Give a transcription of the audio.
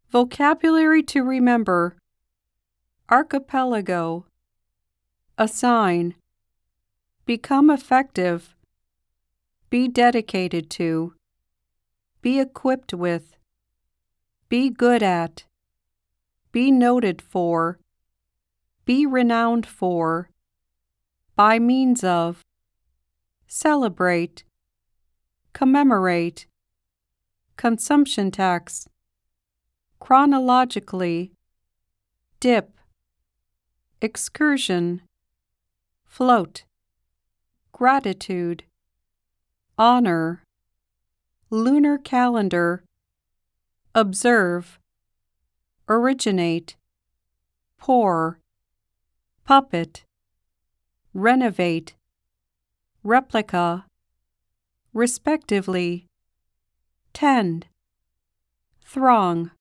Vocabulary to remember: archipelago, assign, become effective, be dedicated to, be equipped with, be good at, be noted for, be renowned for, by means of, celebrate, commemorate, consumption tax, chronologically, dip, excursion, float, gratitude, honor, lunar calendar, observe, originate, pour, puppet, renovate, replica, respectively, tend, throng,